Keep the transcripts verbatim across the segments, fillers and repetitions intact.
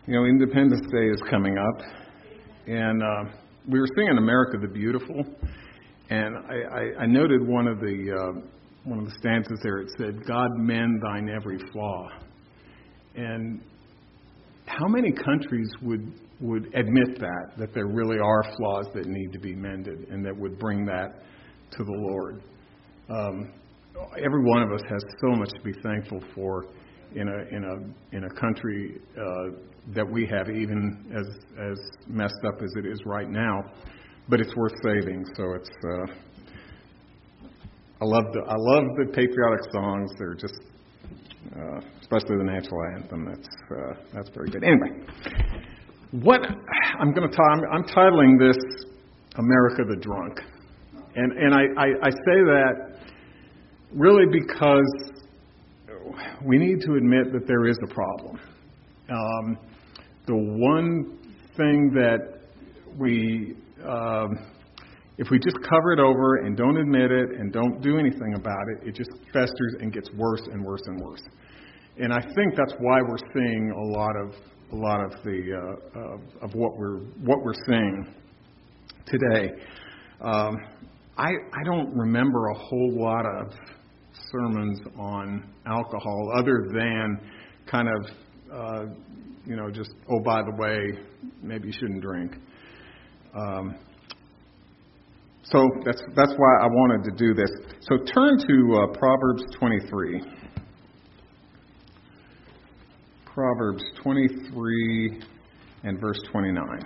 You know, Independence Day is coming up, and uh, we were singing "America the Beautiful," and I, I, I noted one of the uh, one of the stanzas there. It said, "God mend thine every flaw." And how many countries would would admit that that there really are flaws that need to be mended, and that would bring that to the Lord? Um, every one of us has so much to be thankful for in a in a in a country uh, that we have, even as as messed up as it is right now. But it's worth saving. So it's uh, I love the I love the patriotic songs. They're just uh, especially the national anthem. That's uh, that's very good. Anyway, what I'm going to I'm, I'm titling this "America the Drunk," and and I, I, I say that really because we need to admit that there is a problem. Um, the one thing that we, um, if we just cover it over and don't admit it and don't do anything about it, it just festers and gets worse and worse and worse. And I think that's why we're seeing a lot of a lot of the uh, of, of what we're what we're seeing today. Um, I I don't remember a whole lot of sermons on alcohol other than kind of uh, you know just oh by the way, maybe you shouldn't drink. Um, so that's that's why I wanted to do this. So turn to uh, Proverbs twenty-three. Proverbs twenty-three and verse twenty-nine.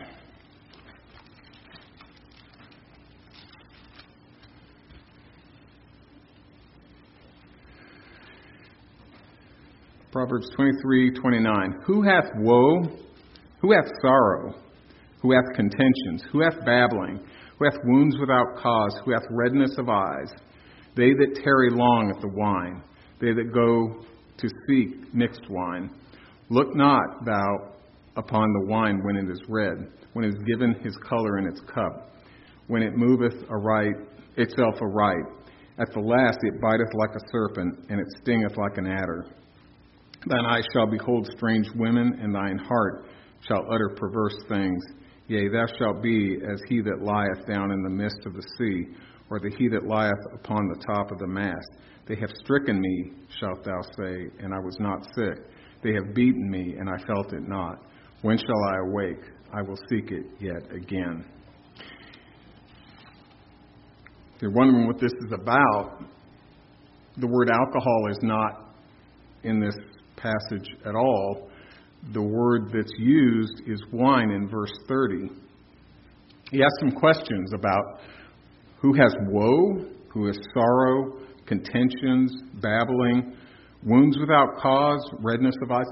Proverbs twenty-three twenty-nine. Who hath woe? Who hath sorrow? Who hath contentions? Who hath babbling? Who hath wounds without cause? Who hath redness of eyes? They that tarry long at the wine, they that go to seek mixed wine. Look not thou upon the wine when it is red, when it is given his color in its cup, when it moveth aright itself aright. At the last it biteth like a serpent, and it stingeth like an adder. Thine eyes shall behold strange women, and thine heart shall utter perverse things. Yea, thou shalt be as he that lieth down in the midst of the sea, or the he that lieth upon the top of the mast. They have stricken me, shalt thou say, and I was not sick. They have beaten me, and I felt it not. When shall I awake? I will seek it yet again. If you're wondering what this is about, the word alcohol is not in this passage at all. The word that's used is wine in verse thirty. He asks some questions about who has woe, who has sorrow, contentions, babbling, wounds without cause, redness of eyes.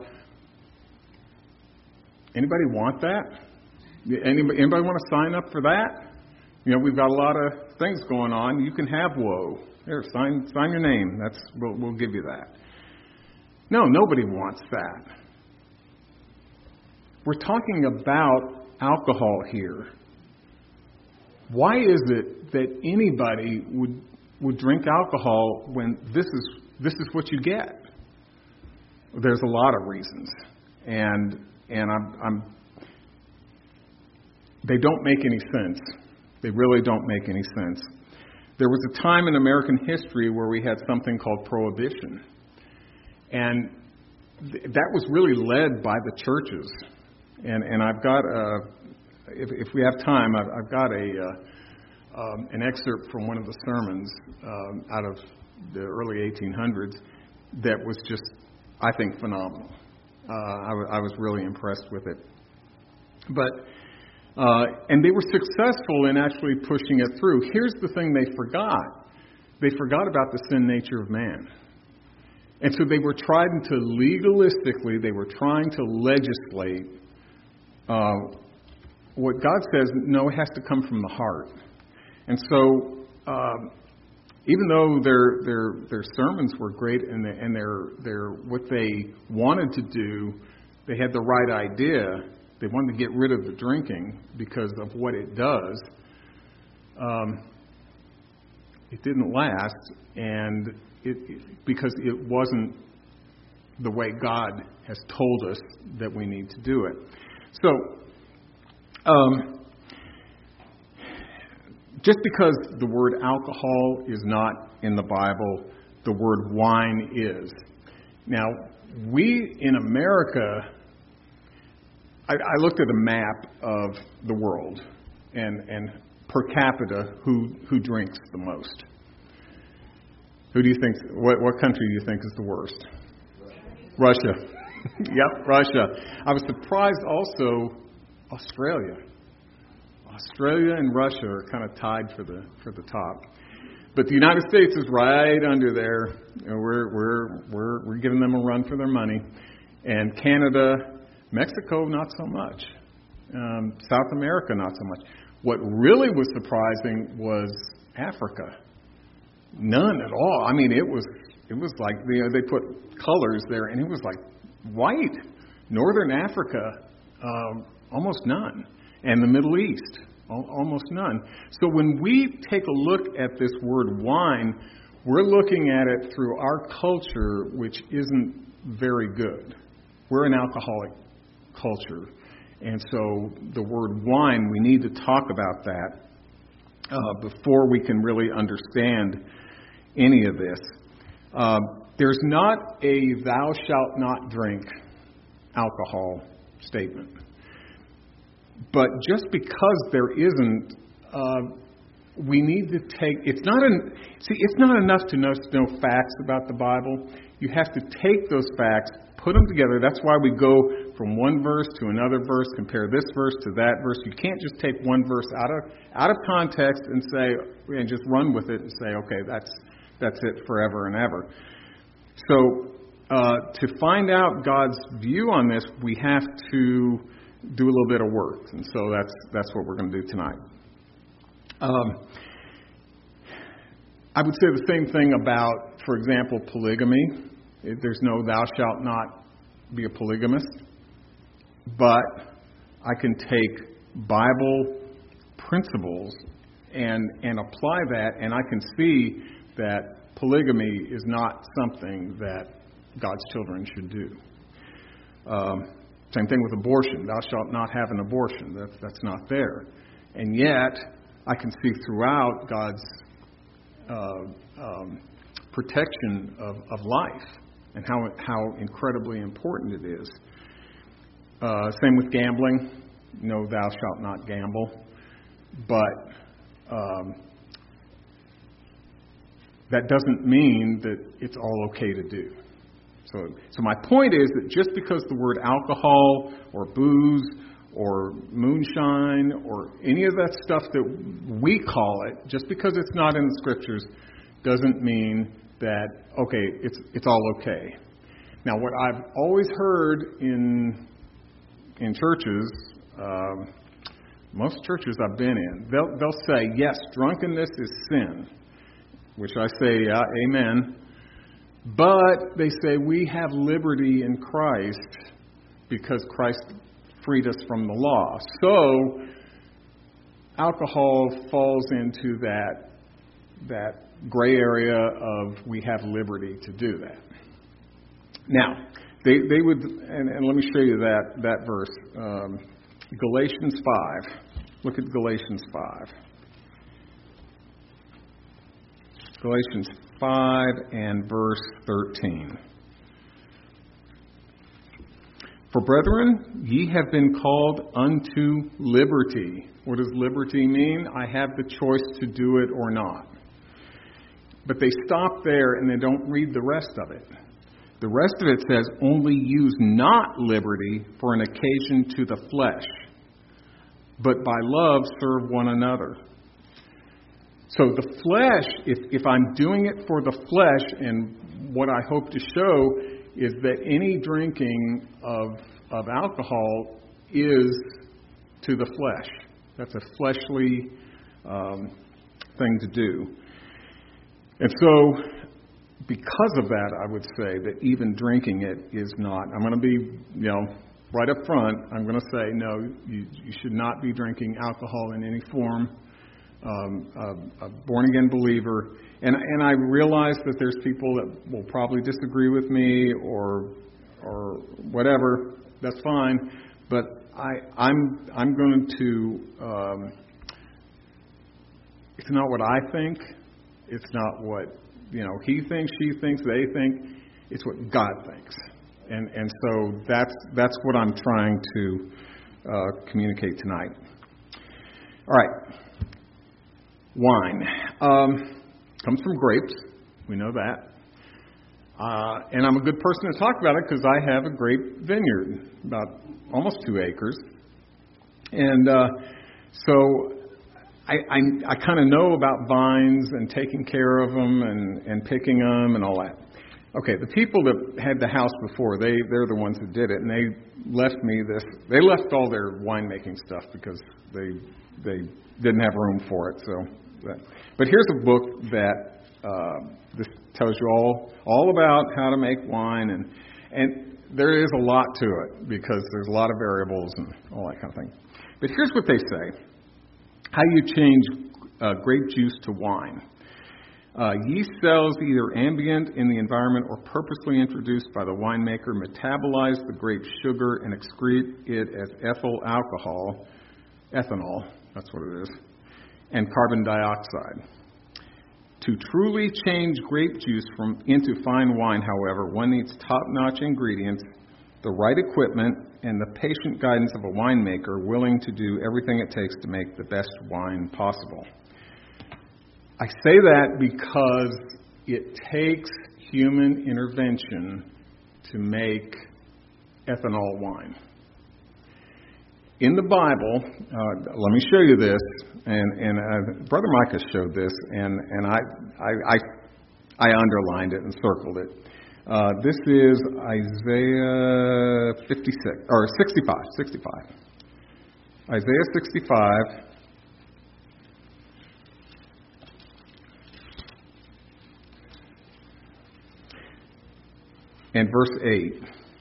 Anybody want that? Anybody, anybody want to sign up for that? You know, we've got a lot of things going on. You can have woe. Here, sign sign your name. That's we'll, we'll give you that. No, nobody wants that. We're talking about alcohol here. Why is it that anybody would would drink alcohol when this is this is what you get? There's a lot of reasons, and and I'm, I'm they don't make any sense. They really don't make any sense. There was a time in American history where we had something called prohibition. And th- that was really led by the churches. And and I've got, a, if, if we have time, I've, I've got a uh, um, an excerpt from one of the sermons um, out of the early eighteen hundreds that was just, I think, phenomenal. Uh, I, w- I was really impressed with it. But uh, and they were successful in actually pushing it through. Here's the thing they forgot. They forgot about the sin nature of man. And so they were trying to legalistically, they were trying to legislate uh, what God says, no, it has to come from the heart. And so um, even though their their their sermons were great and, the, and their their what they wanted to do, they had the right idea. They wanted to get rid of the drinking because of what it does. Um, it didn't last, and it, it because it wasn't the way God has told us that we need to do it. So, um, just because the word alcohol is not in the Bible, the word wine is. Now, we in America, I, I looked at a map of the world and, and per capita who, who drinks the most. Who do you think, what, what country do you think is the worst? Russia. Yep, Russia. I was surprised also Australia. Australia and Russia are kind of tied for the for the top. But the United States is right under there. And we're we're we're we're giving them a run for their money. And Canada, Mexico, not so much. Um, South America, not so much. What really was surprising was Africa. None at all. I mean, it was it was like, you know, they put colors there, and it was like white. Northern Africa, um, almost none. And the Middle East, al- almost none. So when we take a look at this word wine, we're looking at it through our culture, which isn't very good. We're an alcoholic culture. And so the word wine, we need to talk about that uh, before we can really understand any of this. Uh, there's not a thou shalt not drink alcohol statement. But just because there isn't, uh, we need to take, it's not an, see, it's not enough to know, to know facts about the Bible. You have to take those facts, put them together. That's why we go from one verse to another verse, compare this verse to that verse. You can't just take one verse out of out of context and say, and just run with it and say, okay, that's that's it forever and ever. So uh, to find out God's view on this, we have to do a little bit of work, and so that's that's what we're going to do tonight. Um, I would say the same thing about, for example, polygamy. There's no thou shalt not be a polygamist, but I can take Bible principles and and apply that, and I can see that polygamy is not something that God's children should do. Um, Same thing with abortion. Thou shalt not have an abortion. That's, that's not there. And yet, I can see throughout God's uh, um, protection of, of life and how how incredibly important it is. Uh, same with gambling. No, thou shalt not gamble. But um, that doesn't mean that it's all okay to do. So, so my point is that just because the word alcohol or booze or moonshine or any of that stuff that we call it, just because it's not in the Scriptures, doesn't mean that, okay, it's it's all okay. Now, what I've always heard in in churches, um, most churches I've been in, they'll they'll say, yes, drunkenness is sin, which I say, uh, amen. But they say we have liberty in Christ because Christ freed us from the law. So alcohol falls into that that gray area of we have liberty to do that. Now, they they would, and, and let me show you that that verse, um, Galatians five. Look at Galatians five. Galatians five and verse thirteen. For brethren, ye have been called unto liberty. What does liberty mean? I have the choice to do it or not. But they stop there and they don't read the rest of it. The rest of it says, only use not liberty for an occasion to the flesh, but by love serve one another. So the flesh, if, if I'm doing it for the flesh, and what I hope to show is that any drinking of of alcohol is to the flesh. That's a fleshly um, thing to do. And so because of that, I would say that even drinking it is not. I'm going to be, you know, right up front, I'm going to say, no, you, you should not be drinking alcohol in any form. Um, a, a born-again believer. And, and I realize that there's people that will probably disagree with me or or whatever, that's fine. But I, I'm I'm going to. Um, it's not what I think. It's not what you know he thinks, she thinks, they think. It's what God thinks, and and so that's that's what I'm trying to uh, communicate tonight. All right, wine um, comes from grapes. We know that. Uh, and I'm a good person to talk about it because I have a grape vineyard, about almost two acres. And uh, so I, I, I kind of know about vines and taking care of them and, and picking them and all that. Okay, the people that had the house before, they, they're the ones that did it. And they left me this, they left all their winemaking stuff because they they didn't have room for it. So, that, But here's a book that uh, this tells you all all about how to make wine, and and there is a lot to it because there's a lot of variables and all that kind of thing. But here's what they say: how you change uh, grape juice to wine. Uh, yeast cells, either ambient in the environment or purposely introduced by the winemaker, metabolize the grape sugar and excrete it as ethyl alcohol, ethanol, that's what it is, and carbon dioxide. To truly change grape juice from into fine wine, however, one needs top-notch ingredients, the right equipment, and the patient guidance of a winemaker willing to do everything it takes to make the best wine possible. I say that because it takes human intervention to make ethanol wine. In the Bible, uh, let me show you this, and, and uh, Brother Micah showed this, and, and I, I, I, I underlined it and circled it. Uh, this is Isaiah fifty-six, or sixty-five, sixty-five. Isaiah sixty-five. And verse eight.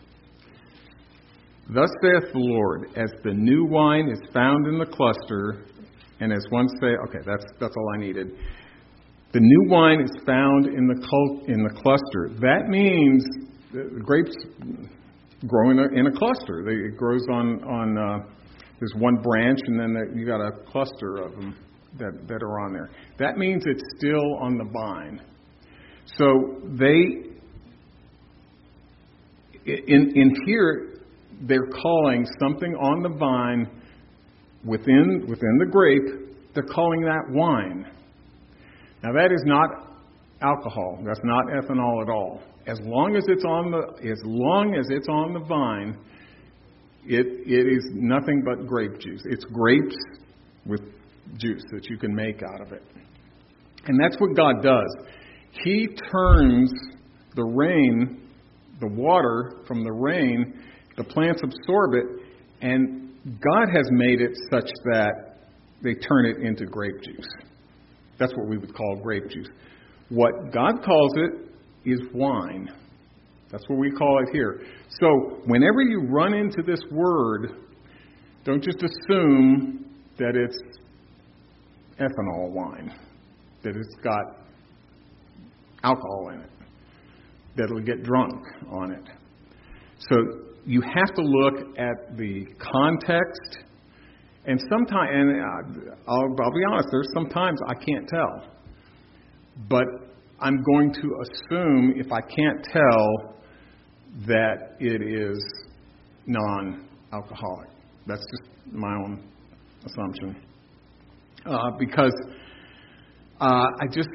Thus saith the Lord, as the new wine is found in the cluster, and as one say, okay, that's that's all I needed. The new wine is found in the cult, in the cluster. That means the grapes grow in a, in a cluster. They, it grows on on uh, there's one branch, and then there, you got a cluster of them that that are on there. That means it's still on the vine. So they in in here. They're calling something on the vine within within the grape, they're calling that wine. Now that is not alcohol. That's not ethanol at all. As long as it's on the as long as it's on the vine, it it is nothing but grape juice. It's grapes with juice that you can make out of it. And that's what God does. He turns the rain, the water from the rain. The plants absorb it, and God has made it such that they turn it into grape juice. That's what we would call grape juice. What God calls it is wine. That's what we call it here. So whenever you run into this word, don't just assume that it's ethanol wine, that it's got alcohol in it, that it'll get drunk on it. So you have to look at the context, and sometimes, and I'll, I'll be honest, there's sometimes I can't tell. But I'm going to assume, if I can't tell, that it is non-alcoholic. That's just my own assumption. Uh, because uh, I just,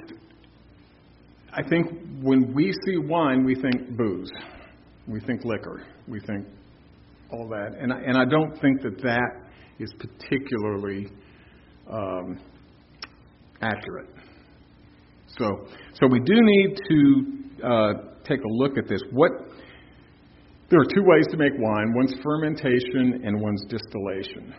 I think when we see wine, we think booze. We think liquor. We think all that. And I, and I don't think that that is particularly um, accurate. So so we do need to uh, take a look at this. What There are two ways to make wine. One's fermentation and one's distillation.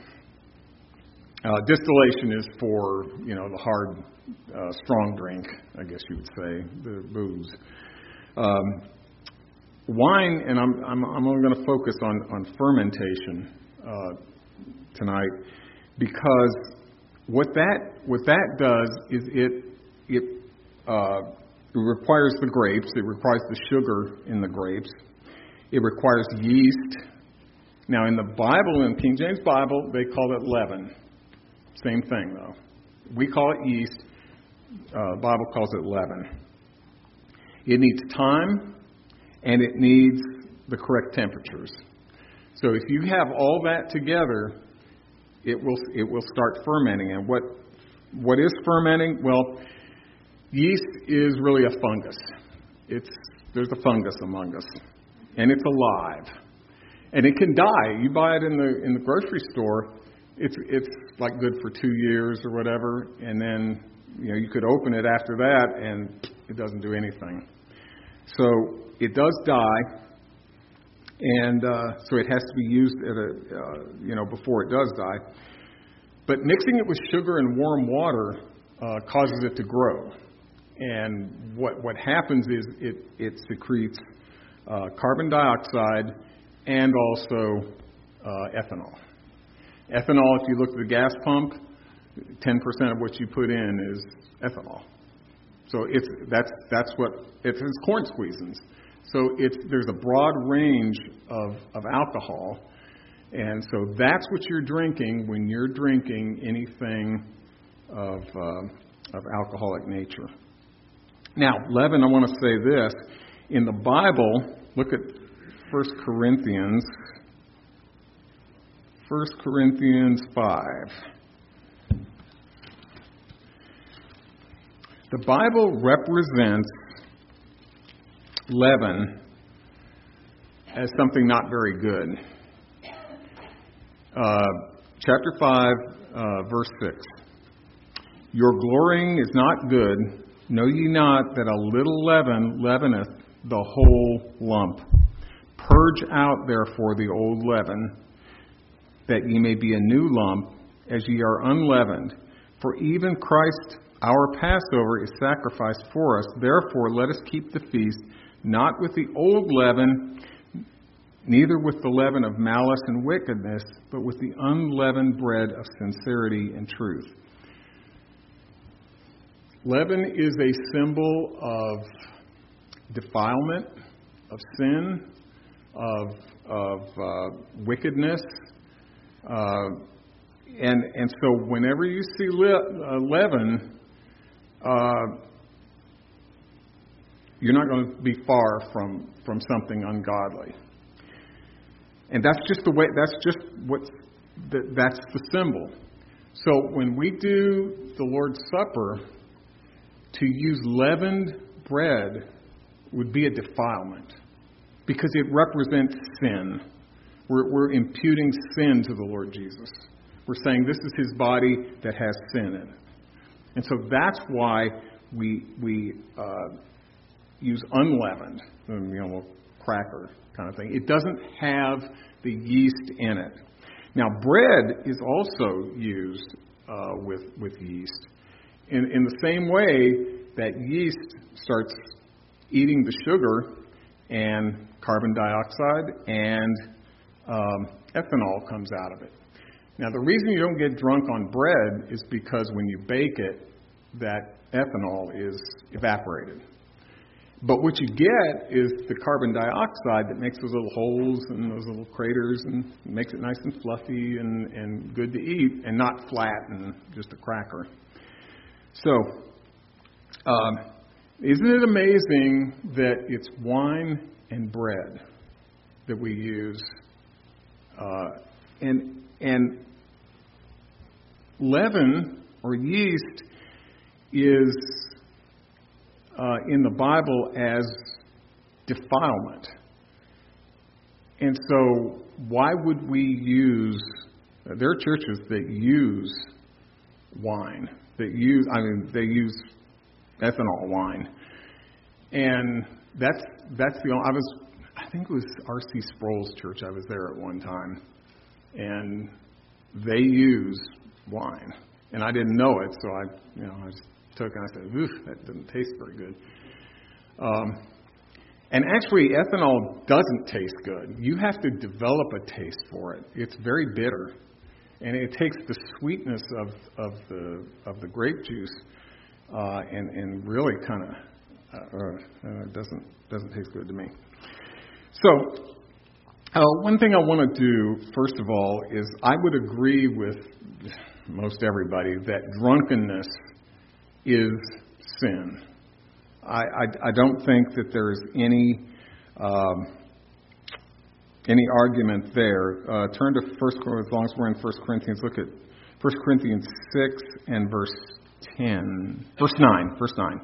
Uh, distillation is for, you know, the hard, uh, strong drink, I guess you would say, the booze. Um, wine, and I'm I'm, I'm only going to focus on on fermentation uh, tonight, because what that what that does is it it uh, it requires the grapes, it requires the sugar in the grapes, It requires yeast. Now, in the Bible, in King James Bible, they call it leaven. Same thing, though. We call it yeast. Uh, the Bible calls it leaven. It needs time, and it needs the correct temperatures. So if you have all that together, it will it will start fermenting. And what what is fermenting? Well, yeast is really a fungus. It's there's a fungus among us, and it's alive, and it can die. You buy it in the in the grocery store. It's it's like good for two years or whatever, and then you know you could open it after that, and it doesn't do anything. So it does die, and uh, so it has to be used at a uh, you know before it does die. But mixing it with sugar and warm water uh, causes it to grow. And what what happens is it, it secretes uh, carbon dioxide and also uh, ethanol. Ethanol, if you look at the gas pump, ten percent of what you put in is ethanol. So it's that's that's what it's, it's corn squeezins. So it's there's a broad range of, of alcohol, and so that's what you're drinking when you're drinking anything of uh, of alcoholic nature. Now, leaven, I want to say this. In the Bible, look at First Corinthians. First Corinthians five. The Bible represents leaven as something not very good. Uh, chapter five, uh, verse six. Your glorying is not good. Know ye not that a little leaven leaveneth the whole lump? Purge out therefore the old leaven, that ye may be a new lump, as ye are unleavened. For even Christ our Passover is sacrificed for us. Therefore let us keep the feast, not with the old leaven, neither with the leaven of malice and wickedness, but with the unleavened bread of sincerity and truth. Leaven is a symbol of defilement, of sin, of of uh, wickedness, uh, and and so whenever you see le- uh, leaven, uh, you're not going to be far from from something ungodly. And that's just the way. That's just what. That, that's the symbol. So when we do the Lord's Supper, to use leavened bread would be a defilement because it represents sin. We're, we're imputing sin to the Lord Jesus. We're saying this is His body that has sin in it. And so that's why we we uh, use unleavened, you know, cracker kind of thing. It doesn't have the yeast in it. Now, bread is also used uh, with with yeast. In, in the same way that yeast starts eating the sugar and carbon dioxide and um, ethanol comes out of it. Now, the reason you don't get drunk on bread is because when you bake it, that ethanol is evaporated. But what you get is the carbon dioxide that makes those little holes and those little craters and makes it nice and fluffy and, and good to eat and not flat and just a cracker. So, um, isn't it amazing that it's wine and bread that we use? Uh, and and leaven or yeast is uh, in the Bible as defilement. And so, why would we use? There are churches that use wine. That use, I mean, they use ethanol wine, and that's that's the. I was, I think it was R C Sproul's church. I was there at one time, and they use wine, and I didn't know it, so I, you know, I just took and I said, "Oof, that doesn't taste very good." Um, and actually, ethanol doesn't taste good. You have to develop a taste for it. It's very bitter. And it takes the sweetness of, of the of the grape juice uh, and and really kind of uh, uh, it doesn't doesn't taste good to me. So Uh, one thing I want to do, first of all, is I would agree with most everybody that drunkenness is sin. I, I, I don't think that there is any um, any argument there. Uh, turn to First, as long as we're in First Corinthians, look at First Corinthians six and verse ten, verse nine, verse nine.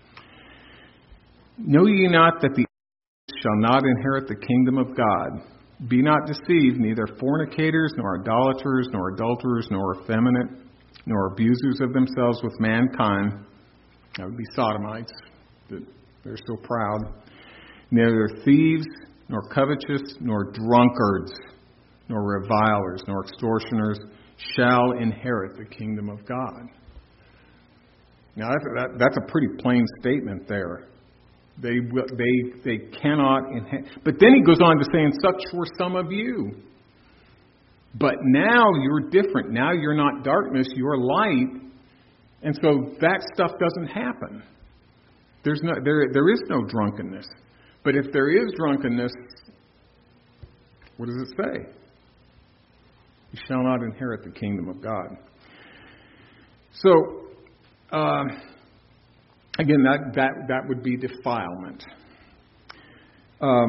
Know ye not that the shall not inherit the kingdom of God? Be not deceived, neither fornicators, nor idolaters, nor adulterers, nor effeminate, nor abusers of themselves with mankind. That would be sodomites, that they're so proud. Neither thieves, nor covetous, nor drunkards, nor revilers, nor extortioners shall inherit the kingdom of God. Now, that's, that, that's a pretty plain statement there. They they they cannot inherit. But then he goes on to say, and such were some of you. But now you're different. Now you're not darkness, you're light. And so that stuff doesn't happen. There's no there there is no drunkenness. But if there is drunkenness, what does it say? You shall not inherit the kingdom of God. So, uh, again, that, that, that would be defilement. Um,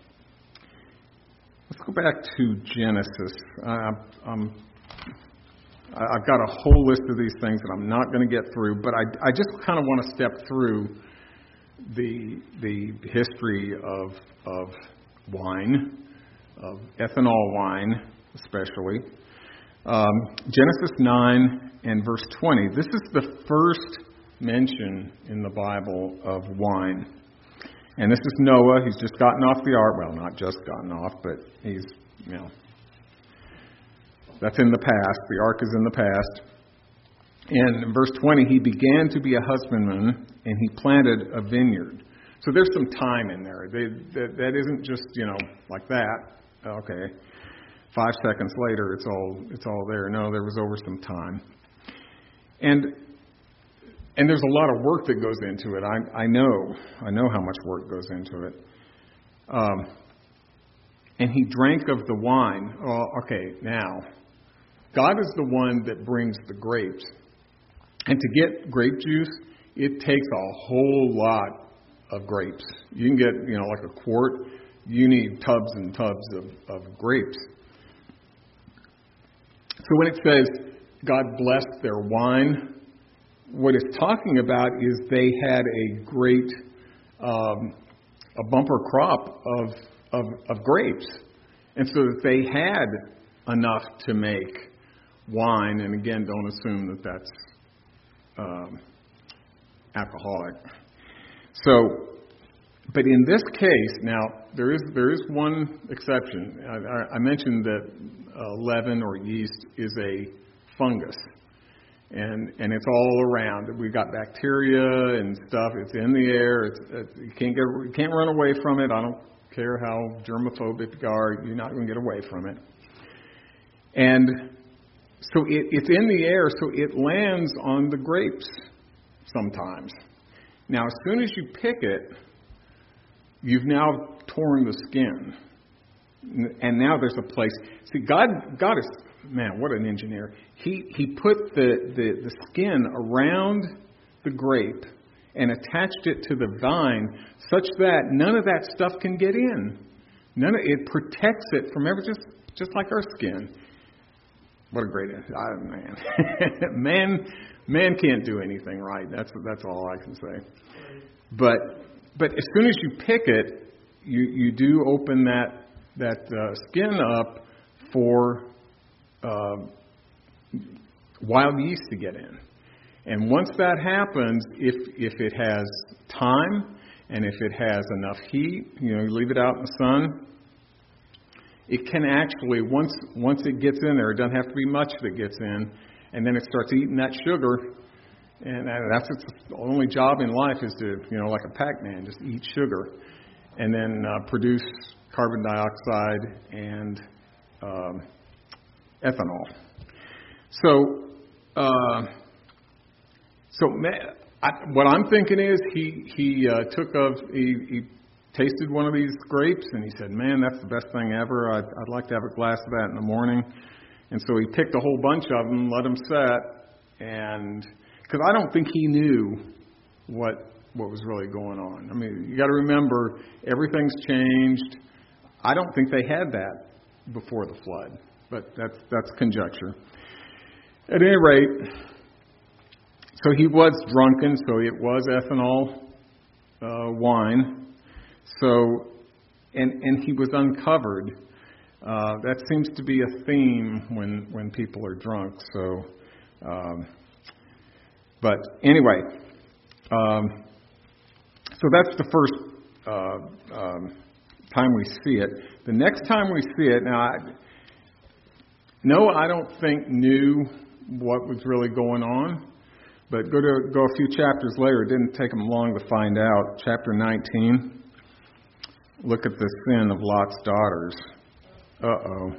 let's go back to Genesis. Uh, um, I've got a whole list of these things that I'm not going to get through, but I, I just kind of want to step through the the history of of wine, of ethanol wine especially. Um, Genesis nine and verse twenty. This is the first mention in the Bible of wine. And this is Noah. He's just gotten off the ark. Well, not just gotten off, but he's, you know, that's in the past. The ark is in the past. And in verse twenty, he began to be a husbandman, and he planted a vineyard. So there's some time in there. They, that, that isn't just, you know, like that. Okay. Five seconds later, it's all it's all there. No, there was over some time. And and there's a lot of work that goes into it. I, I know. I know how much work goes into it. Um, and he drank of the wine. Oh, okay, now, God is the one that brings the grapes. And to get grape juice, it takes a whole lot of grapes. You can get, you know, like a quart. You need tubs and tubs of, of grapes. So when it says God blessed their wine, what it's talking about is they had a great, um, a bumper crop of, of of grapes. And so that they had enough to make wine. And again, don't assume that that's um, alcoholic. So, but in this case, now, there is there is one exception. I, I mentioned that uh, leaven or yeast is a fungus. And and it's all around. We've got bacteria and stuff. It's in the air. It's, it's you can't get you can't run away from it. I don't care how germophobic you are. You're not going to get away from it. And so it, it's in the air. So it lands on the grapes sometimes. Now, as soon as you pick it, you've now torn the skin, and now there's a place. See, God God is. Man, what an engineer. He he put the, the, the skin around the grape and attached it to the vine such that none of that stuff can get in. None of it protects it from ever, just just like our skin. What a great I, man. man man can't do anything right. That's that's all I can say. But but as soon as you pick it, you, you do open that that uh, skin up for Uh, wild yeast to get in. And once that happens, if if it has time and if it has enough heat, you know, you leave it out in the sun, it can actually, once once it gets in there, it doesn't have to be much that gets in, and then it starts eating that sugar, and that's its only job in life is to, you know, like a Pac-Man, just eat sugar, and then uh, produce carbon dioxide and um, ethanol. So, uh, so I, what I'm thinking is he he uh, took of he, he tasted one of these grapes, and he said, man, that's the best thing ever. I'd, I'd like to have a glass of that in the morning. And so he picked a whole bunch of them, let them set, and because I don't think he knew what what was really going on. I mean, you got to remember, everything's changed. I don't think they had that before the flood, but that's that's conjecture. At any rate, so he was drunken, so it was ethanol uh, wine. So, and and he was uncovered. Uh, that seems to be a theme when when people are drunk. So, um, but anyway, um, so that's the first uh, um, time we see it. The next time we see it, now, I, Noah, I don't think knew what was really going on, but go to go a few chapters later. It didn't take him long to find out. Chapter nineteen. Look at the sin of Lot's daughters. Uh-oh.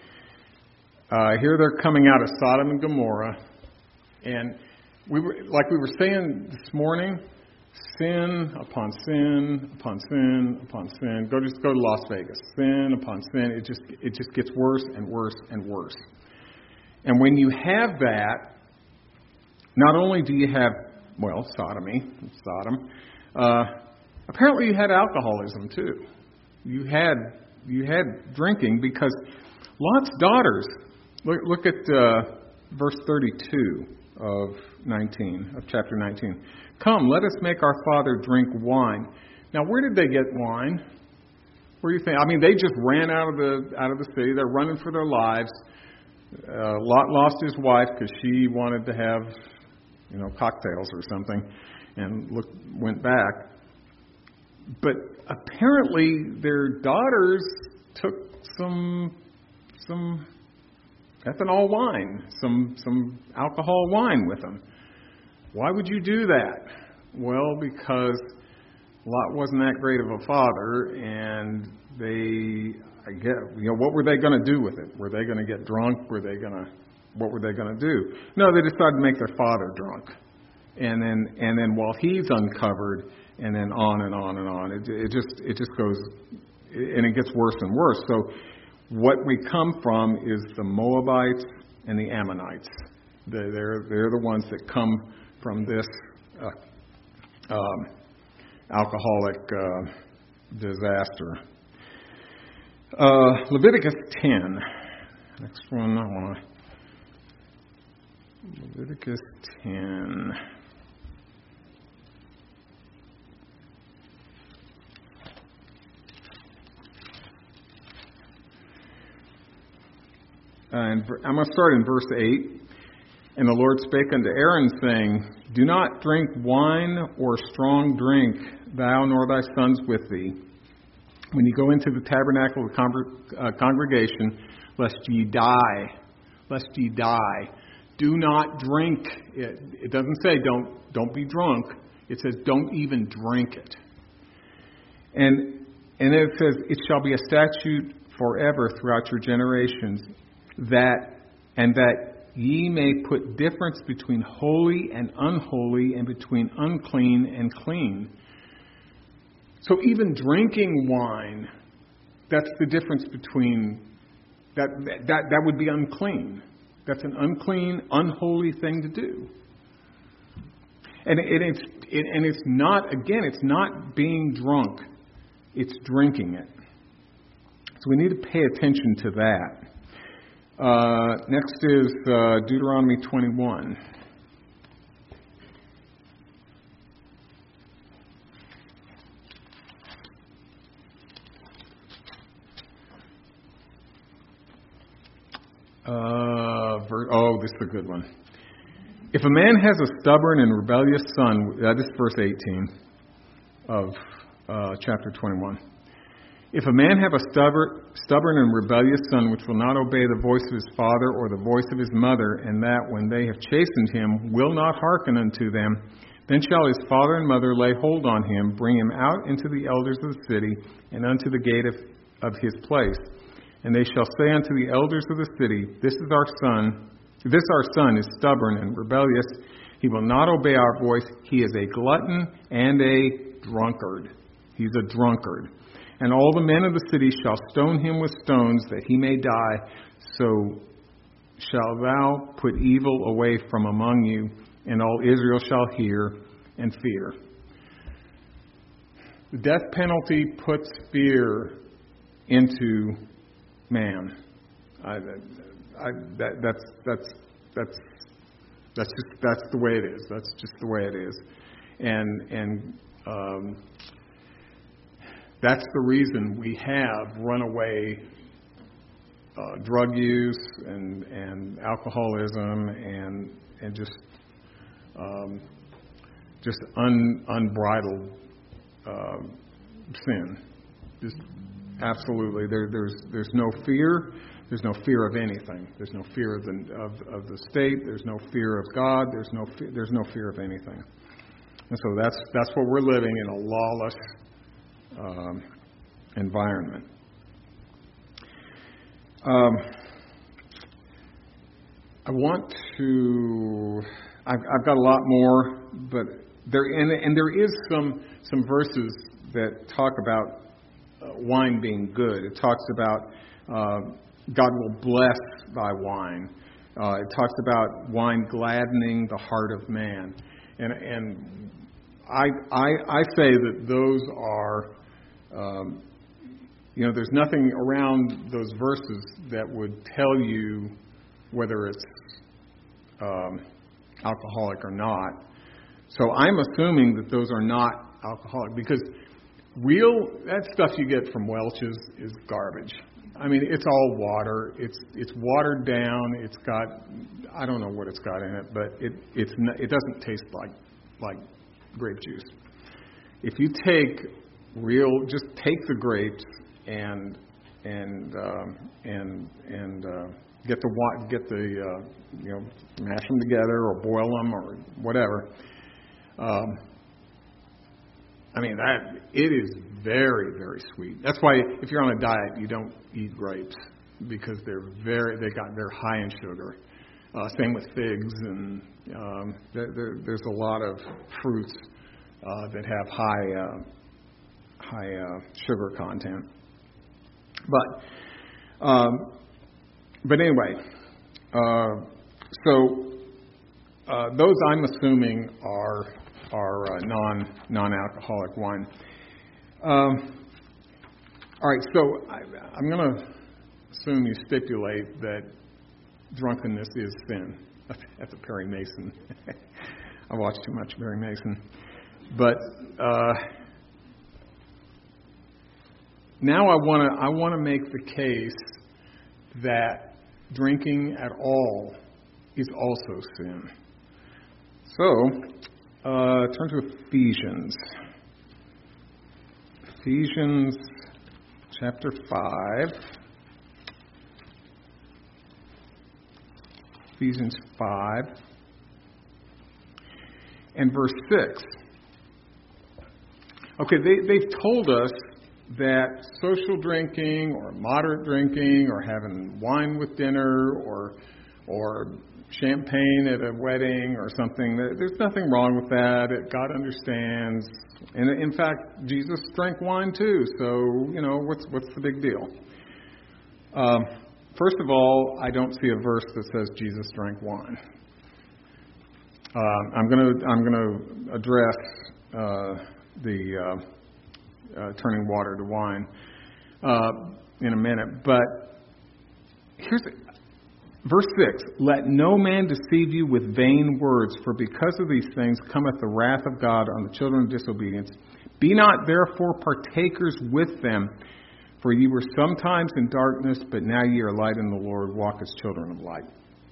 Uh, here they're coming out of Sodom and Gomorrah, and we were, like we were saying this morning, sin upon sin upon sin upon sin. Go just go to Las Vegas. Sin upon sin. It just it just gets worse and worse and worse. And when you have that, not only do you have well sodomy, Sodom. Uh, apparently, you had alcoholism too. You had you had drinking because Lot's daughters. Look, look at uh, verse thirty-two of nineteen of chapter nineteen. Come, let us make our father drink wine. Now, where did they get wine? Where do you think? I mean, they just ran out of the out of the city. They're running for their lives. Uh, Lot lost his wife because she wanted to have, you know, cocktails or something, and look went back. But apparently, their daughters took some some ethanol wine, some some alcohol wine with them. Why would you do that? Well, because Lot wasn't that great of a father, and they, I get, you know, what were they going to do with it? Were they going to get drunk? Were they going to, what were they going to do? No, they decided to make their father drunk, and then and then while he's uncovered, and then on and on and on. It, it just it just goes, and it gets worse and worse. So, what we come from is the Moabites and the Ammonites. They're they're, they're the ones that come from this uh, um, alcoholic uh, disaster. Uh, Leviticus ten. Next one I want to. Leviticus ten. Uh, and I'm going to start in verse eight. And the Lord spake unto Aaron, saying, Do not drink wine or strong drink, thou nor thy sons with thee, when you go into the tabernacle of the con- uh, congregation, lest ye die. Lest ye die. Do not drink it. It doesn't say don't don't be drunk. It says don't even drink it. And and it says, It shall be a statute forever throughout your generations, that and that ye may put difference between holy and unholy, and between unclean and clean. So even drinking wine, that's the difference between that that that would be unclean. That's an unclean, unholy thing to do. And it, it's it, and it's not again, it's not being drunk; it's drinking it. So we need to pay attention to that. Uh, next is uh, Deuteronomy twenty-one. Uh, ver- oh, this is a good one. If a man has a stubborn and rebellious son, uh, this is verse eighteen of uh, chapter twenty-one. If a man have a stubborn, stubborn and rebellious son, which will not obey the voice of his father or the voice of his mother, and that when they have chastened him will not hearken unto them, then shall his father and mother lay hold on him, bring him out into the elders of the city, and unto the gate of, of his place. And they shall say unto the elders of the city, This is our son, this our son is stubborn and rebellious. He will not obey our voice. He is a glutton and a drunkard. He's a drunkard. And all the men of the city shall stone him with stones, that he may die. So shalt thou put evil away from among you, and all Israel shall hear and fear. The death penalty puts fear into man. I, I, that, that's that's that's that's just that's the way it is. That's just the way it is, and and um, that's the reason we have runaway uh, drug use and and alcoholism and and just um, just un, unbridled uh, sin. Just absolutely, there, there's there's no fear. There's no fear of anything. There's no fear of the of, of the state. There's no fear of God. There's no fe- there's no fear of anything. And so that's that's what we're living in, a lawless um, environment. Um, I want to. I've, I've got a lot more, but there and, and there is some some verses that talk about uh, wine being good. It talks about uh, God will bless thy wine. Uh, it talks about wine gladdening the heart of man, and and I I, I say that those are. Um, You know, there's nothing around those verses that would tell you whether it's um, alcoholic or not. So I'm assuming that those are not alcoholic, because real, that stuff you get from Welch's is garbage. I mean, it's all water. It's it's watered down. It's got, I don't know what it's got in it, but it it's not, it doesn't taste like like grape juice. If you take real, just take the grapes and and um, and and uh, get the get the uh, you know mash them together or boil them or whatever. Um, I mean that it is very very sweet. That's why if you're on a diet, you don't eat grapes, because they're very they got they're high in sugar. Uh, same with figs, and um, there, there, there's a lot of fruits uh, that have high uh, high uh, sugar content. But, um, but anyway, uh, so uh, those I'm assuming are are uh, non non-alcoholic wine. Um, all right, so I, I'm going to assume you stipulate that drunkenness is sin. That's a Perry Mason. I watch too much Perry Mason, but. Uh, Now I want to I want to make the case that drinking at all is also sin. So uh, turn to Ephesians. Ephesians chapter five. Ephesians five and verse six. Okay, they, they've told us that social drinking or moderate drinking or having wine with dinner or or champagne at a wedding or something, there's nothing wrong with that. God understands. And in fact, Jesus drank wine too. So, you know, what's what's the big deal? Um, first of all, I don't see a verse that says Jesus drank wine. Uh, I'm going to I'm going to address uh, the uh, Uh, turning water to wine uh, in a minute. But here's verse six. Let no man deceive you with vain words, for because of these things cometh the wrath of God on the children of disobedience. Be not therefore partakers with them, for ye were sometimes in darkness, but now ye are light in the Lord. Walk as children of light.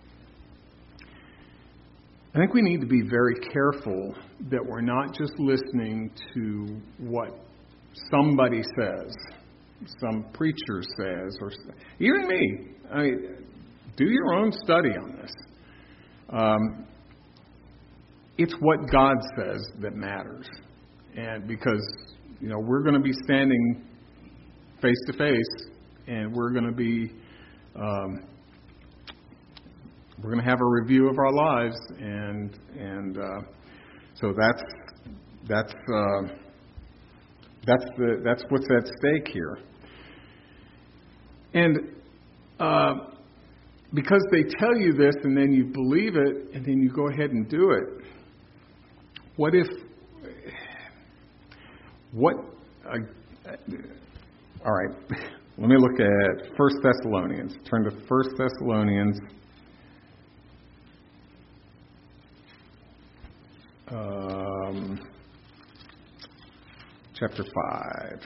I think we need to be very careful that we're not just listening to what somebody says, some preacher says, or even me. I mean, do your own study on this. Um, it's what God says that matters, and because you know we're going to be standing face to face, and we're going to be um, we're going to have a review of our lives, and and uh, so that's that's. Uh, That's the that's what's at stake here. And uh, because they tell you this and then you believe it and then you go ahead and do it, what if, what, uh, all right, let me look at First Thessalonians. Turn to First Thessalonians. Um, chapter five.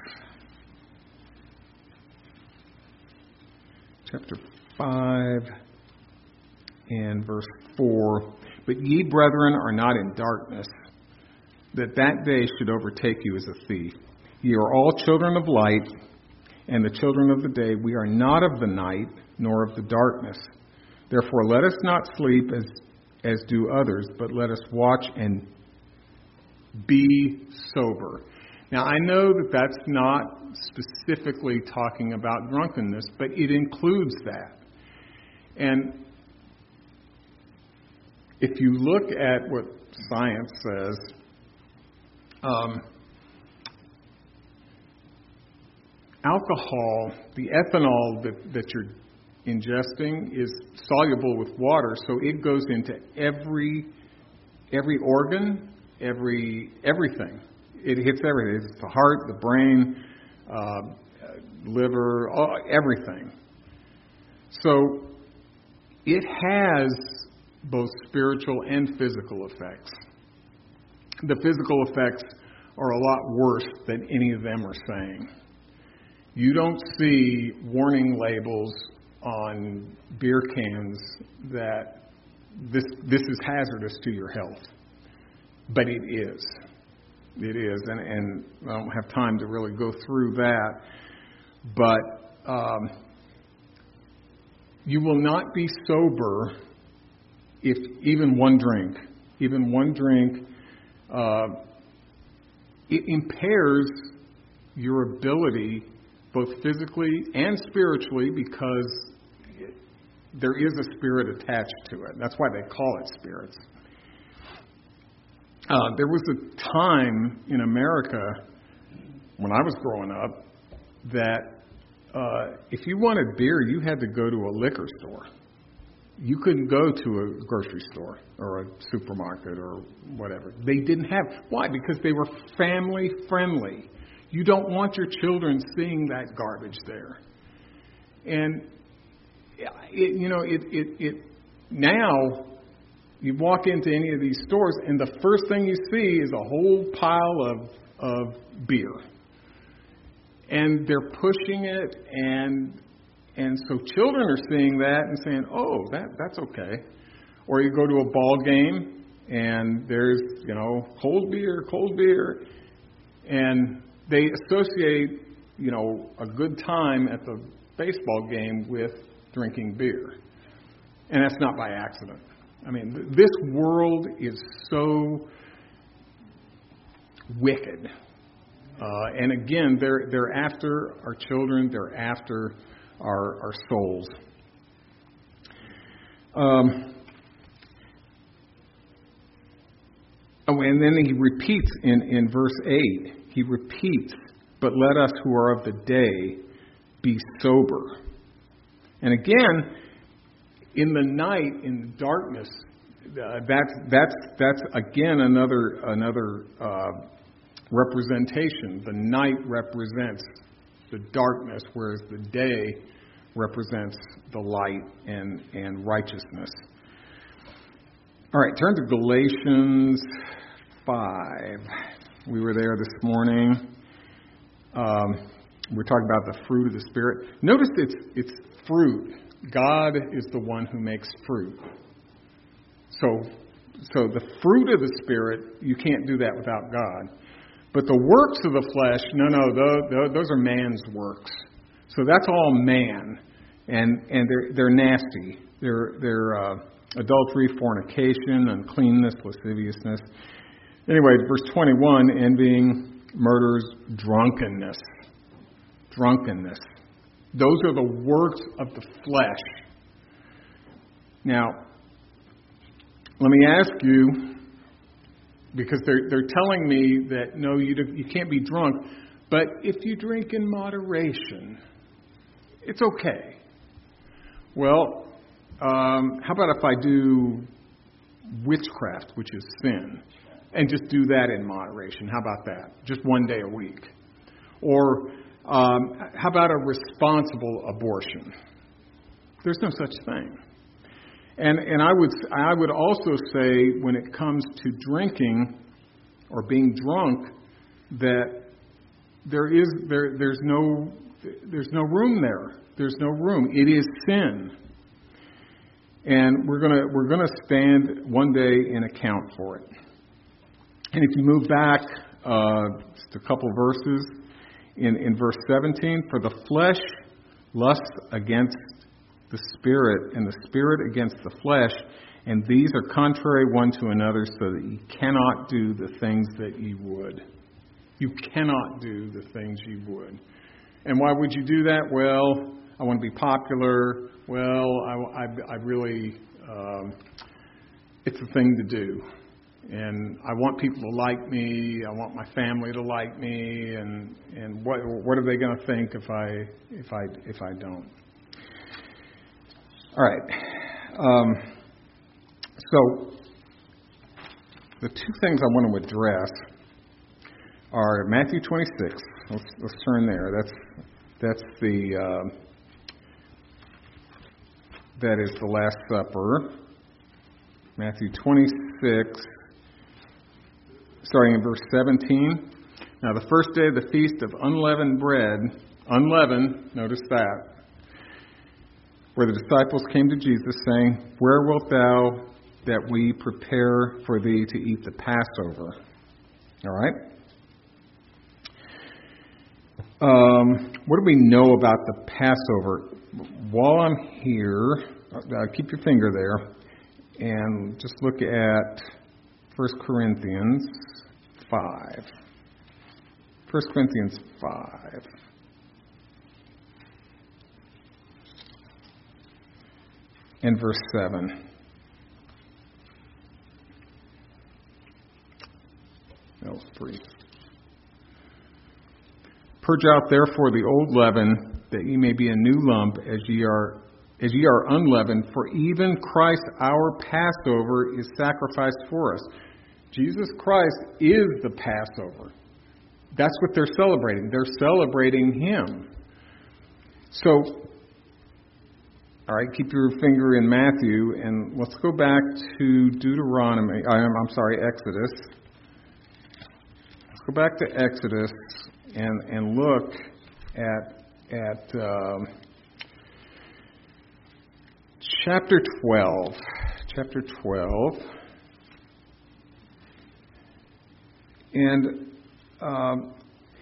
Chapter five and verse four. But ye, brethren, are not in darkness, that that day should overtake you as a thief. Ye are all children of light, and the children of the day. We are not of the night, nor of the darkness. Therefore let us not sleep as, as do others, but let us watch and be sober. Now, I know that that's not specifically talking about drunkenness, but it includes that. And if you look at what science says, um, alcohol, the ethanol that, that you're ingesting is soluble with water, so it goes into every every organ, every everything. It hits everything. It's the heart, the brain, uh, liver, all, everything. So it has both spiritual and physical effects. The physical effects are a lot worse than any of them are saying. You don't see warning labels on beer cans that this this is hazardous to your health. But it is. It is. And, and I don't have time to really go through that. But um, you will not be sober if even one drink, even one drink, uh, it impairs your ability both physically and spiritually, because there is a spirit attached to it. That's why they call it spirits. Uh, there was a time in America when I was growing up that uh, if you wanted beer, you had to go to a liquor store. You couldn't go to a grocery store or a supermarket or whatever. They didn't have. Why? Because they were family friendly. You don't want your children seeing that garbage there. And, it, you know, it, it, it now you walk into any of these stores and the first thing you see is a whole pile of, of beer. And they're pushing it, and and so children are seeing that and saying, oh, that that's okay. Or you go to a ball game and there's, you know, cold beer, cold beer, and they associate, you know, a good time at the baseball game with drinking beer. And that's not by accident. I mean, this world is so wicked. Uh, and again, they're they're after our children. They're after our our souls. Um, oh, and then he repeats in, in verse eight. He repeats, "But let us who are of the day be sober." And again, in the night, in the darkness, uh, that's that's that's again another another. Uh, representation. The night represents the darkness, whereas the day represents the light and, and righteousness. All right, turn to Galatians five. We were there this morning. Um, we're talking about the fruit of the Spirit. Notice it's it's fruit. God is the one who makes fruit. So, so the fruit of the Spirit, you can't do that without God. But the works of the flesh, no, no, those, those are man's works. So that's all man, and and they're they're nasty. They're they're uh, adultery, fornication, uncleanness, lasciviousness. Anyway, verse twenty-one: envying, murders, drunkenness, drunkenness. Those are the works of the flesh. Now, let me ask you. Because they're they're telling me that no, you do, you can't be drunk, But if you drink in moderation, it's okay. Well, um, how about if I do witchcraft, which is sin, and just do that in moderation? How about that? Just one day a week. Or um, how about a responsible abortion? There's no such thing. And and I would I would also say when it comes to drinking or being drunk that there is there there's no there's no room there. There's no room. It is sin. And we're gonna we're gonna stand one day and account for it. And if you move back uh, just a couple verses in, in verse seventeen, for the flesh lusts against the Spirit, and the Spirit against the flesh, and these are contrary one to another, so that you cannot do the things that you would. You cannot do the things you would. And why would you do that? Well, I want to be popular. Well, I, I, I really, um, it's a thing to do. And I want people to like me. I want my family to like me. And, and what what are they going to think if I if I if I don't? All right. Um, so the two things I want to address are Matthew twenty-six. Let's, let's turn there. That's that's the uh, that is the Last Supper. Matthew twenty-six, starting in verse seventeen. Now the first day of the feast of unleavened bread, unleavened. Notice that. Where the disciples came to Jesus, saying, "Where wilt thou that we prepare for thee to eat the Passover?" All right. Um, what do we know about the Passover? While I'm here, uh, keep your finger there, and just look at First Corinthians five. First Corinthians five. And verse seven. No, three. Purge out therefore the old leaven, that ye may be a new lump, as ye are as ye are unleavened. For even Christ our Passover is sacrificed for us. Jesus Christ is the Passover. That's what they're celebrating. They're celebrating Him. So, all right, keep your finger in Matthew, and let's go back to Deuteronomy. I'm, I'm sorry, Exodus. Let's go back to Exodus and and look at at um, chapter twelve. Chapter twelve, and um,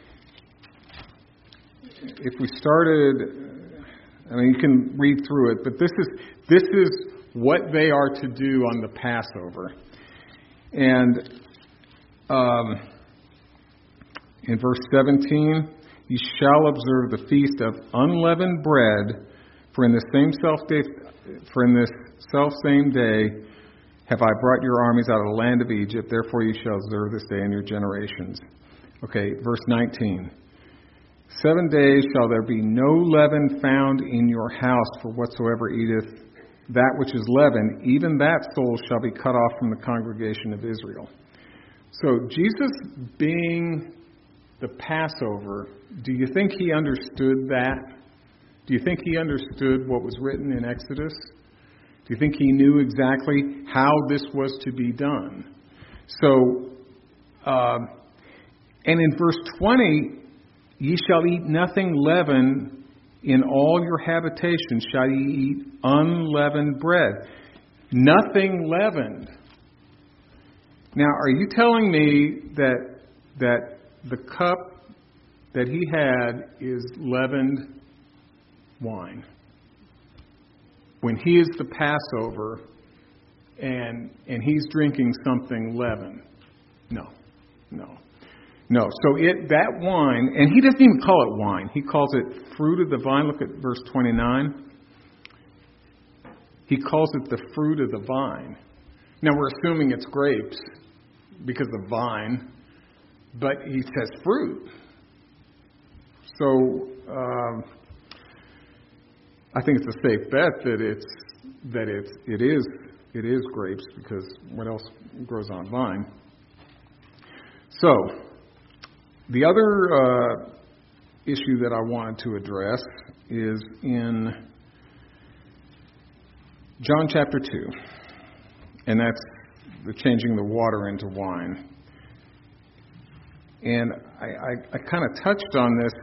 if we started. I mean, you can read through it, but this is this is what they are to do on the Passover. And um, in verse seventeen, ye shall observe the feast of unleavened bread, for in the same self day, for in this self same day have I brought your armies out of the land of Egypt. Therefore, ye shall observe this day in your generations. Okay, verse nineteen. Seven days shall there be no leaven found in your house, for whatsoever eateth that which is leavened, even that soul shall be cut off from the congregation of Israel. So Jesus being the Passover, do you think he understood that? Do you think he understood what was written in Exodus? Do you think he knew exactly how this was to be done? So, uh, and in verse twenty, ye shall eat nothing leavened, in all your habitations shall ye eat unleavened bread. Nothing leavened. Now, are you telling me that that the cup that he had is leavened wine? When he is the Passover and and he's drinking something leavened? No, no. No, so it that wine, and he doesn't even call it wine. He calls it fruit of the vine. Look at verse twenty-nine. He calls it the fruit of the vine. Now, we're assuming it's grapes because of vine, but he says fruit. so um, I think it's a safe bet that it's that it's it is it is grapes, because what else grows on vine? So the other uh, issue that I wanted to address is in John chapter two, and that's the changing the water into wine. And I, I, I kind of touched on this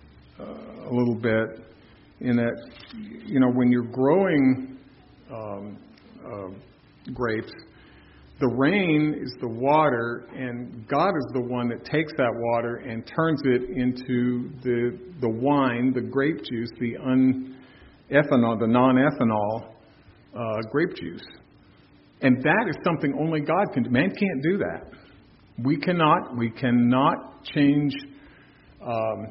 uh, a little bit, in that, you know, when you're growing um, uh, grapes, the rain is the water, and God is the one that takes that water and turns it into the the wine, the grape juice, the unethanol, the non-ethanol uh, grape juice. And that is something only God can do. Man can't do that. We cannot. We cannot change um,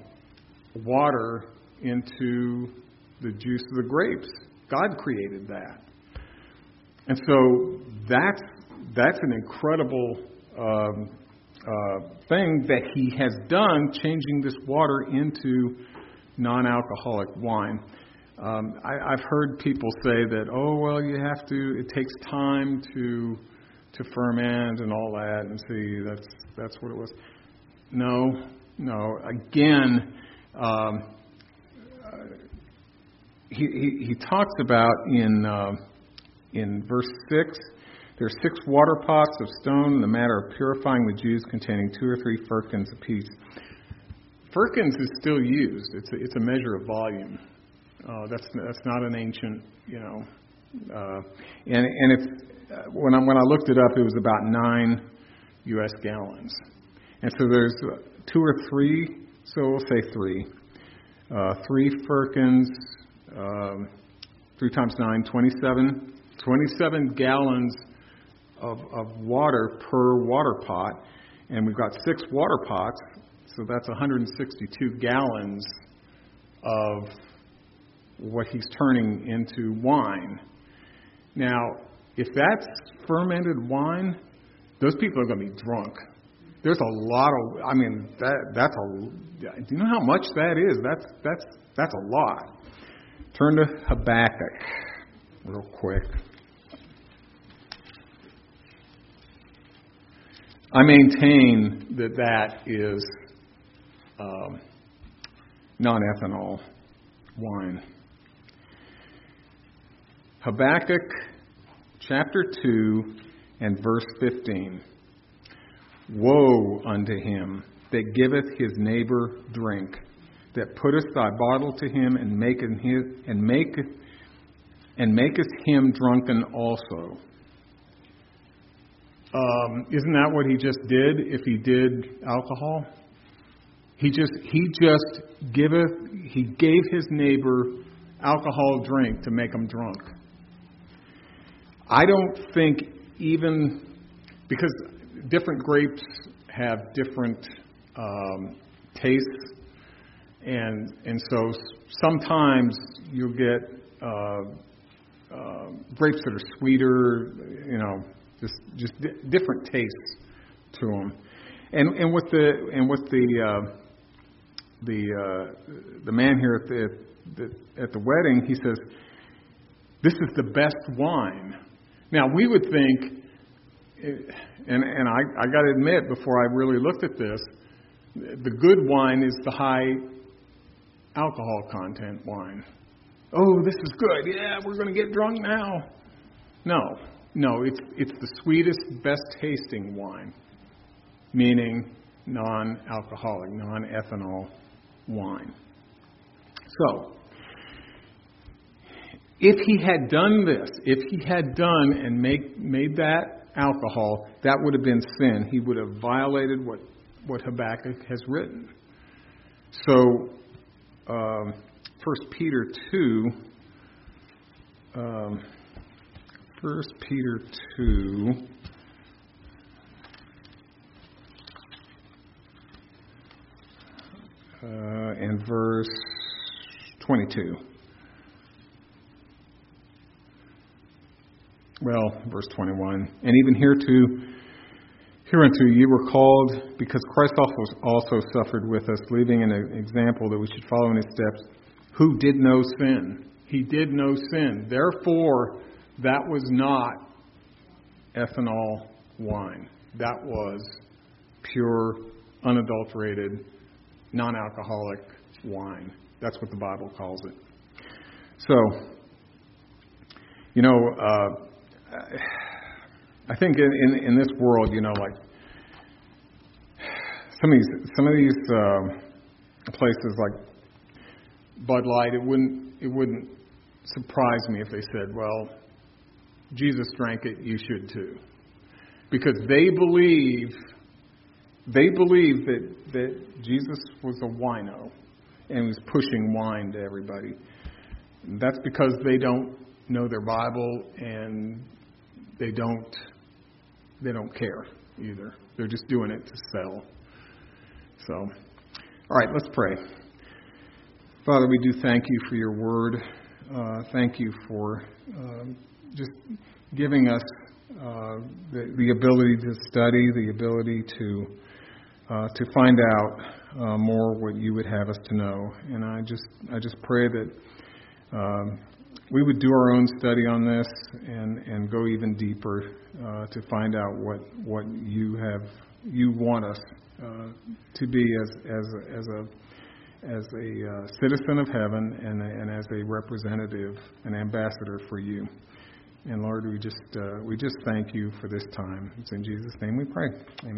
water into the juice of the grapes. God created that, and so that's that's an incredible um, uh, thing that He has done, changing this water into non-alcoholic wine. Um, I, I've heard people say that, oh well, you have to. It takes time to to ferment and all that, and see that's that's what it was. No, no. Again, um, uh, he, he he talks about in uh, in verse six. There are six water pots of stone in the matter of purifying the juice, containing two or three firkins apiece. Firkins is still used. It's a, it's a measure of volume. Uh, that's that's not an ancient, you know, uh, and and it's uh, when I when I looked it up, it was about nine U S gallons, and so there's uh, two or three, so we'll say three, uh, three firkins, um, three times nine, twenty-seven, twenty-seven gallons of of water per water pot, and we've got six water pots, so that's one hundred sixty-two gallons of what He's turning into wine. Now, if that's fermented wine, those people are going to be drunk. There's a lot of, I mean, that that's a, do you know how much that is? That's that's that's a lot. Turn to Habakkuk real quick. I maintain that that is um, non-ethanol wine. Habakkuk chapter two and verse fifteen. Woe unto him that giveth his neighbor drink, that putteth thy bottle to him, and maketh his, and maketh and maketh him drunken also. Um, isn't that what he just did? If he did alcohol, he just he just giveth he gave his neighbor alcohol drink to make him drunk. I don't think, even because different grapes have different um, tastes, and and so sometimes you'll get uh, uh, grapes that are sweeter, you know, just just di- different tastes to them. And and with the and with the uh, the uh, the man here at the, the at the wedding, he says, "This is the best wine." Now, we would think, and, and I, I got to admit, before I really looked at this, the good wine is the high alcohol content wine. Oh, this is good. Yeah, we're going to get drunk now. No, no, it's it's the sweetest, best tasting wine, meaning non-alcoholic, non-ethanol wine. So, if he had done this, if he had done and make, made that alcohol, that would have been sin. He would have violated what, what Habakkuk has written. So, um, First Peter two, um, First Peter two, uh, and verse twenty-two. Well, verse twenty-one. And even here too, Hereunto ye were called, because Christ also suffered with us, leaving an example that we should follow in his steps, who did no sin. He did no sin. Therefore, that was not ethanol wine. That was pure, unadulterated, non-alcoholic wine. That's what the Bible calls it. So, you know, uh, I think in, in, in this world, you know, like some of these some of these uh, places like Bud Light, it wouldn't it wouldn't surprise me if they said, "Well, Jesus drank it, you should too," because they believe they believe that that Jesus was a wino and was pushing wine to everybody. That's because they don't know their Bible and they don't they don't care either. They're just doing it to sell. So, all right, let's pray. Father, we do thank you for your word. Uh, thank you for um, just giving us uh, the, the ability to study, the ability to uh, to find out uh, more what you would have us to know. And I just I just pray that um, we would do our own study on this and, and go even deeper uh, to find out what what you have you want us uh, to be as as a, as a as a uh, citizen of heaven and, and as a representative, an ambassador for you. And Lord, we just uh, we just thank you for this time. It's in Jesus' name we pray. Amen.